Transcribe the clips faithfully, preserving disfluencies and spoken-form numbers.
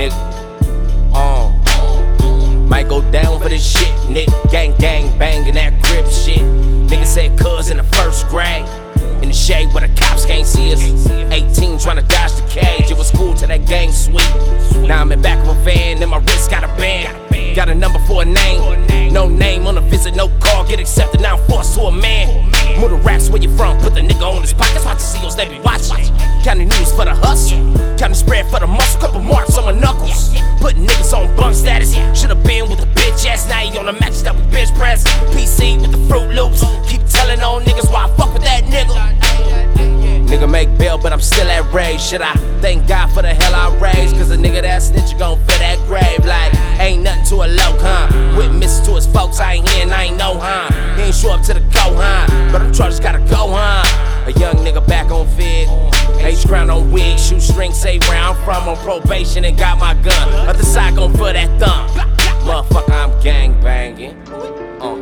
nigga. Uh, might go down for this shit, nigga. Gang, gang, bangin' that grip shit. Nigga said cuz in the first grade. In the shade where the cops can't see us. eighteen tryna dodge the cage. It was cool till that gang sweep. Now I'm in back of a van and my wrist got a band. Got a number for a name. No name on a visit, no call. Get accepted, now I'm forced to a man. Move the racks where you from, put the nigga on his pockets. Watch the C Os, they be watching. County news for the hustle. County spread for the muscle. Couple marks on my knuckles. Putting niggas on bunk status. Should've been with the bitch ass. Now he on the match that with bench press. P C with the Fruit Loops. Keep telling on niggas why I fuck with that nigga. Nigga make bail, but I'm still at rage. Should I thank God for the hell I raised? Cause a nigga that snitch, you gon' fill that grave. Like, ain't nothing to a low, huh? Witness to his folks, I ain't here and I ain't know, huh? He ain't show up to the go, huh? But them charges gotta go, huh? A young nigga back on fig. H crown on wig, shoestring, say where I'm from. On probation and got my gun. Other side gon' feel that thumb. Motherfucker, I'm gang banging. Uh.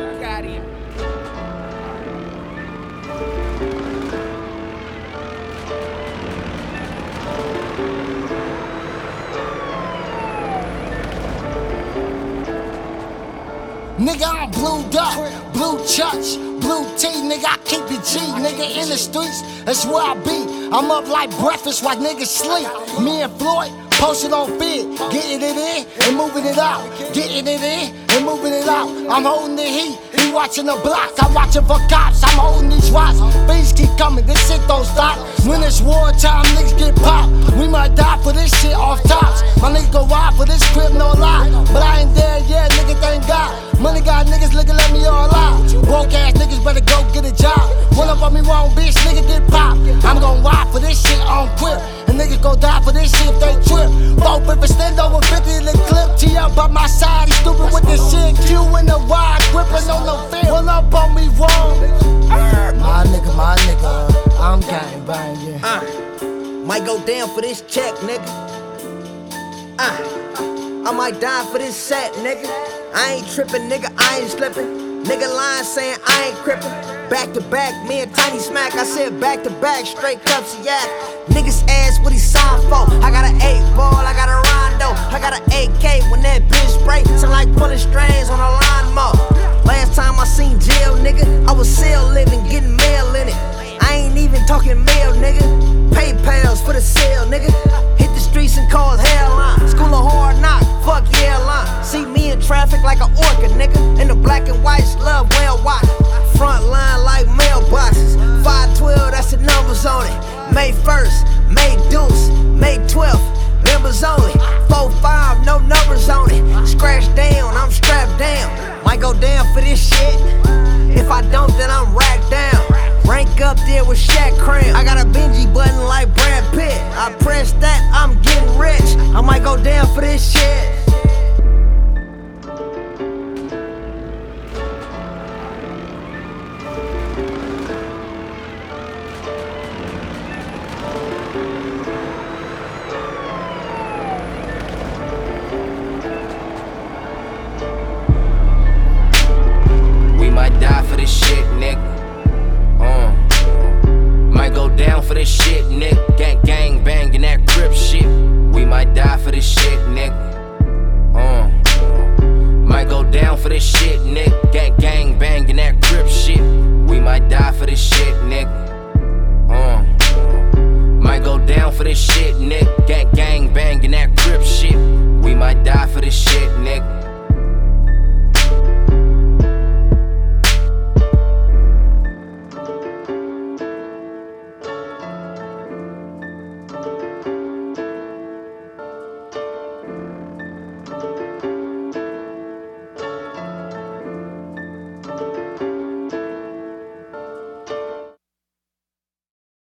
Nigga, I'm blued up, blue church, blue tea, nigga, I keep it G. Nigga, in the streets, that's where I be. I'm up like breakfast while niggas sleep. Me and Floyd, posted on feed, getting it in and moving it out. Getting it in and moving it out. I'm holding the heat, he watching the block. I'm watching for cops, I'm holding these rocks. Things keep coming, this shit don't stop. When it's wartime, niggas get popped. We might die for this shit off tops. My niggas go ride for this crib, no lie. But I ain't there yet, nigga, thank God. Money got niggas looking let me all out. Broke ass niggas better go get a job. One up on me wrong, bitch, nigga get popped. I'm gon' ride for this shit on quip. And niggas gon' die for this shit if they trip. Both if it's stand over fifty in the clip. T up by my side, he stupid with this shit. Q in the wide, gripping on the field. One up on me wrong. My nigga, my nigga, I'm gang banging. Uh, might go down for this check, nigga. Uh, I might die for this set, nigga. I ain't trippin', nigga, I ain't slippin'. Nigga lying saying I ain't crippin'. Back to back, me and Tiny Smack. I said back to back, straight cups of yak. Niggas ask what he signed for. I got an eight ball, I got a rondo. I got an A K when that bitch spray. Sound like pulling strings on a lawnmower. Last time I seen jail, nigga, I was still living, getting mail in it. I ain't even talking mail, nigga. PayPals for the sale, nigga. Hit the streets and cause hell. School of hard knock, fuck yeah, line. See me in traffic like an orchid, nigga. And the black and whites love well watch. Front line like mailboxes. five twelve, that's the numbers on it. May first, May deuce, May twelfth, members only. four five, no numbers on it. Scratch down, I'm strapped down. Might go down for this shit. If I don't, then I'm racked down. Rank up there with Shaq Cram. I got a Benji button like Brad Pitt. I press that, I'm getting rich. I might go down for this shit. We might die for this shit, nigga. Uh, might go down for this shit, nigga. Gang, gang, bangin' that grip shit. We might die for this shit, nigga. Uh, might go down for this shit, nigga. Gang, gang.